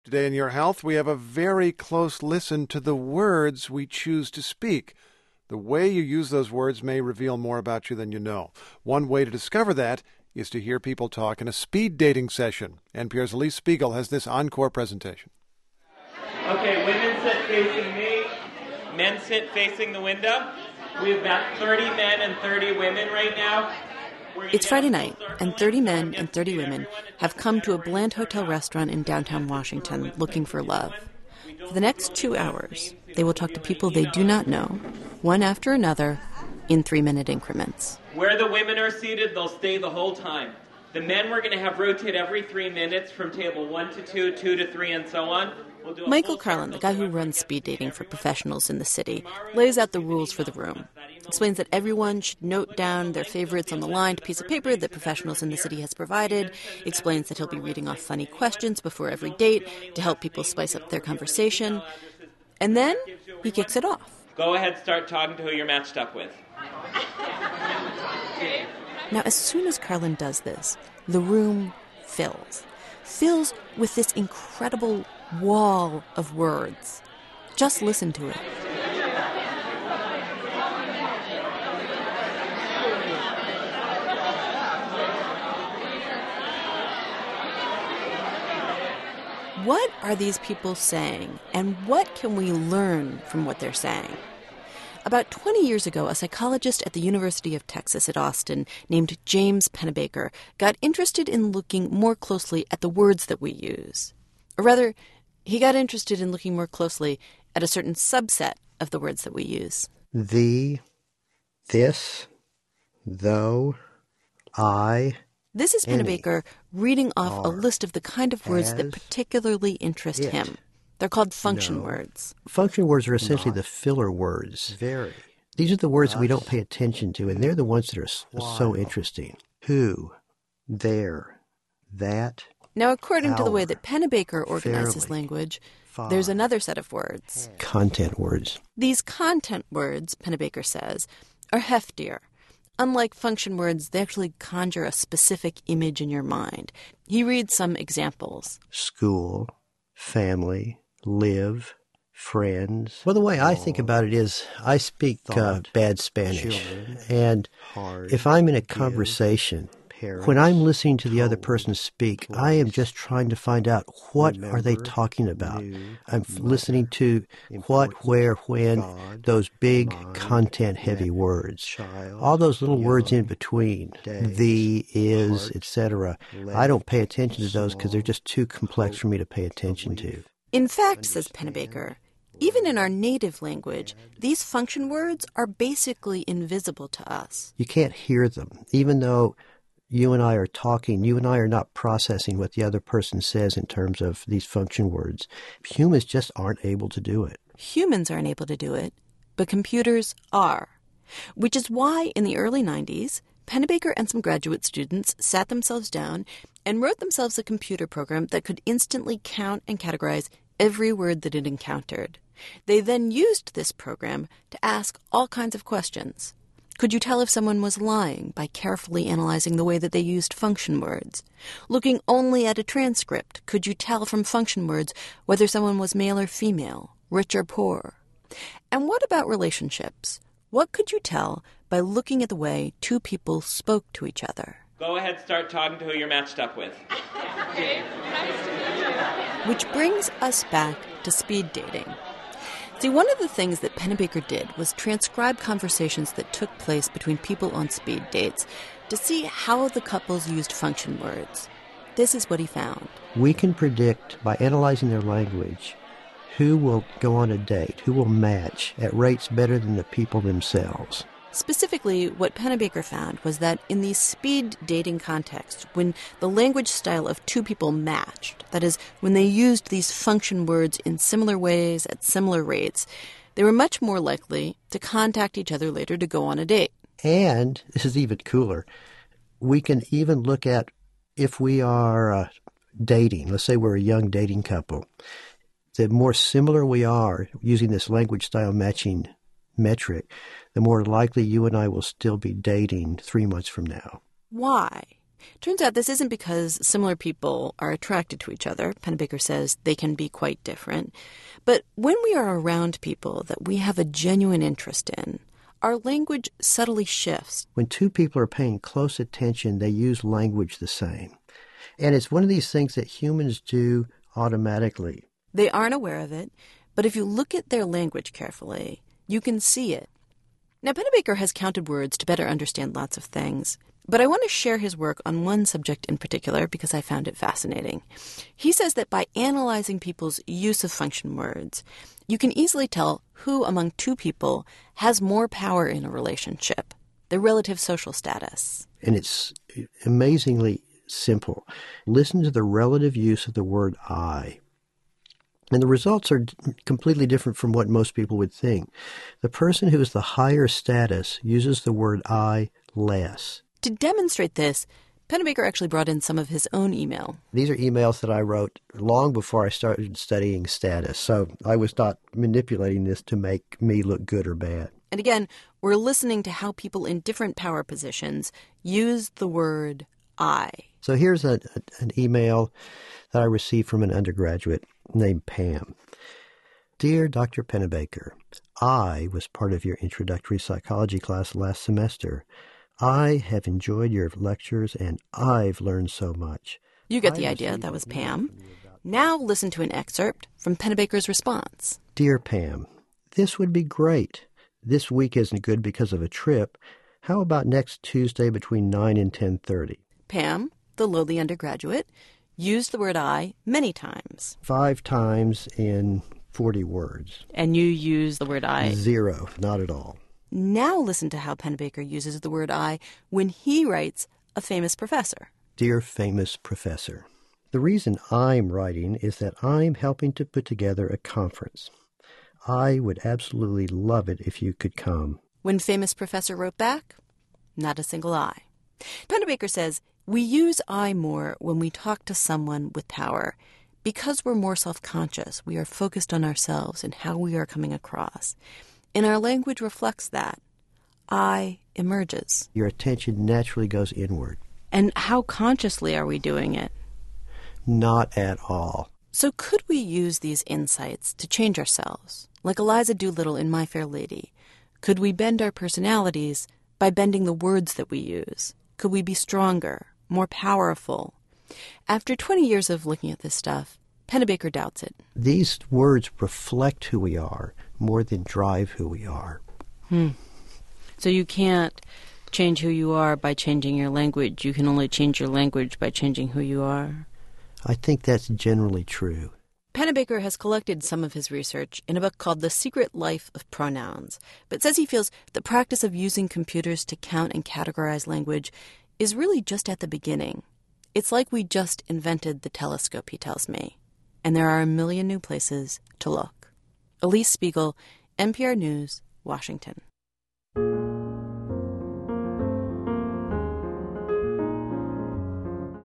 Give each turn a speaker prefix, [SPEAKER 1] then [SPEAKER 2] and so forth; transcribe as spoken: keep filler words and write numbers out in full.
[SPEAKER 1] Today in Your Health, we have a very close listen to the words we choose to speak. The way you use those words may reveal more about you than you know. One way to discover that is to hear people talk in a speed dating session. N P R's Elise Spiegel has this encore presentation.
[SPEAKER 2] Okay, women sit facing me, men sit facing the window. We have about thirty men and thirty women right now.
[SPEAKER 3] It's Friday night, and thirty men and thirty women have come to a Bland Hotel restaurant in downtown Washington looking for love. For the next two hours, they will talk to people they do not know, one after another, in three-minute increments.
[SPEAKER 2] Where the women are seated, they'll stay the whole time. The men we're going to have rotate every three minutes from table one to two, two to three, and so on. We'll do
[SPEAKER 3] Michael Carlin, the guy who runs speed dating for professionals in the city, lays out the rules for the room. Explains that everyone should note down their favorites on the lined piece of paper that professionals in the city has provided. Explains that he'll be reading off funny questions before every date to help people spice up their conversation. And then he kicks it off.
[SPEAKER 2] Go ahead, start talking to who you're matched up with.
[SPEAKER 3] Now, as soon as Carlin does this, the room fills. Fills with this incredible wall of words. Just listen to it. What are these people saying, and what can we learn from what they're saying? About twenty years ago, a psychologist at the University of Texas at Austin named James Pennebaker got interested in looking more closely at the words that we use. Or rather, he got interested in looking more closely at a certain subset of the words that we use.
[SPEAKER 4] The, this, though, I...
[SPEAKER 3] This is Pennebaker reading off
[SPEAKER 4] are,
[SPEAKER 3] a list of the kind of words
[SPEAKER 4] as,
[SPEAKER 3] that particularly interest
[SPEAKER 4] it,
[SPEAKER 3] him. They're called function
[SPEAKER 4] no.
[SPEAKER 3] words.
[SPEAKER 4] Function words are essentially
[SPEAKER 3] Not,
[SPEAKER 4] the filler words.
[SPEAKER 3] Very.
[SPEAKER 4] These are the words that we don't pay attention to, and they're the ones that are while. so interesting. Who, there, that.
[SPEAKER 3] Now, according
[SPEAKER 4] our,
[SPEAKER 3] to the way that Pennebaker organizes
[SPEAKER 4] fairly,
[SPEAKER 3] language,
[SPEAKER 4] far,
[SPEAKER 3] there's another set of words.
[SPEAKER 4] Content words.
[SPEAKER 3] These content words, Pennebaker says, are heftier. Unlike function words, they actually conjure a specific image in your mind. He reads some examples.
[SPEAKER 4] School, family, live, friends. Well, the way I think about it is I speak uh, bad Spanish. Children, and hard, if I'm in a conversation, parents, when I'm listening to the other person speak, place, I am just trying to find out what remember, are they talking about. New, I'm mother, listening to what, where, when, God, those big content-heavy words. Child, all those little young, words in between, days, the, is, et cetera. I don't pay attention to those because they're just too complex for me to pay attention to.
[SPEAKER 3] In fact, says Pennebaker, even in our native language, these function words are basically invisible to us.
[SPEAKER 4] You can't hear them, even though you and I are talking, you and I are not processing what the other person says in terms of these function words. Humans just aren't able to do it.
[SPEAKER 3] Humans aren't able to do it, but computers are. Which is why in the early nineties, Pennebaker and some graduate students sat themselves down and wrote themselves a computer program that could instantly count and categorize every word that it encountered. They then used this program to ask all kinds of questions. Could you tell if someone was lying by carefully analyzing the way that they used function words? Looking only at a transcript, could you tell from function words whether someone was male or female, rich or poor? And what about relationships? What could you tell by looking at the way two people spoke to each other?
[SPEAKER 2] Go ahead, start talking to who you're matched up with.
[SPEAKER 5] Okay, nice to meet you.
[SPEAKER 3] Which brings us back to speed dating. See, one of the things that Pennebaker did was transcribe conversations that took place between people on speed dates to see how the couples used function words. This is what he found.
[SPEAKER 4] We can predict, by analyzing their language, who will go on a date, who will match at rates better than the people themselves.
[SPEAKER 3] Specifically, what Pennebaker found was that in the speed dating context, when the language style of two people matched, that is, when they used these function words in similar ways at similar rates, they were much more likely to contact each other later to go on a date.
[SPEAKER 4] And, this is even cooler, we can even look at if we are uh, dating, let's say we're a young dating couple, the more similar we are using this language style matching metric, the more likely you and I will still be dating three months from now.
[SPEAKER 3] Why? Turns out this isn't because similar people are attracted to each other. Pennebaker says they can be quite different. But when we are around people that we have a genuine interest in, our language subtly shifts.
[SPEAKER 4] When two people are paying close attention, they use language the same. And it's one of these things that humans do automatically.
[SPEAKER 3] They aren't aware of it, but if you look at their language carefully, you can see it. Now, Pennebaker has counted words to better understand lots of things, but I want to share his work on one subject in particular because I found it fascinating. He says that by analyzing people's use of function words, you can easily tell who among two people has more power in a relationship, their relative social status.
[SPEAKER 4] And it's amazingly simple. Listen to the relative use of the word I. And the results are completely different from what most people would think. The person who is the higher status uses the word I less.
[SPEAKER 3] To demonstrate this, Pennebaker actually brought in some of his own email.
[SPEAKER 4] These are emails that I wrote long before I started studying status, so I was not manipulating this to make me look good or bad.
[SPEAKER 3] And again, we're listening to how people in different power positions use the word I.
[SPEAKER 4] So here's a, a, an email that I received from an undergraduate named Pam. Dear Doctor Pennebaker, I was part of your introductory psychology class last semester. I have enjoyed your lectures and I've learned so much.
[SPEAKER 3] You get the idea. That was Pam. Now listen to an excerpt from Pennebaker's response.
[SPEAKER 4] Dear Pam, this would be great. This week isn't good because of a trip. How about next Tuesday between nine and ten thirty?
[SPEAKER 3] Pam, the lowly undergraduate, used the word I many times.
[SPEAKER 4] Five times in forty words.
[SPEAKER 3] And you use the word I?
[SPEAKER 4] Zero, not at all.
[SPEAKER 3] Now listen to how Pennebaker uses the word I when he writes a famous professor.
[SPEAKER 4] Dear famous professor, the reason I'm writing is that I'm helping to put together a conference. I would absolutely love it if you could come.
[SPEAKER 3] When famous professor wrote back, not a single I. Pennebaker says we use I more when we talk to someone with power. Because we're more self-conscious, we are focused on ourselves and how we are coming across. And our language reflects that. I emerges.
[SPEAKER 4] Your attention naturally goes inward.
[SPEAKER 3] And how consciously are we doing it?
[SPEAKER 4] Not at all.
[SPEAKER 3] So could we use these insights to change ourselves? Like Eliza Doolittle in My Fair Lady. Could we bend our personalities by bending the words that we use? Could we be stronger, more powerful? After twenty years of looking at this stuff, Pennebaker doubts it.
[SPEAKER 4] These words reflect who we are more than drive who we are.
[SPEAKER 3] Hmm. So you can't change who you are by changing your language. You can only change your language by changing who you are.
[SPEAKER 4] I think that's generally true.
[SPEAKER 3] Pennebaker has collected some of his research in a book called The Secret Life of Pronouns, but says he feels the practice of using computers to count and categorize language is really just at the beginning. It's like we just invented the telescope, he tells me, and there are a million new places to look. Elise Spiegel, N P R News, Washington.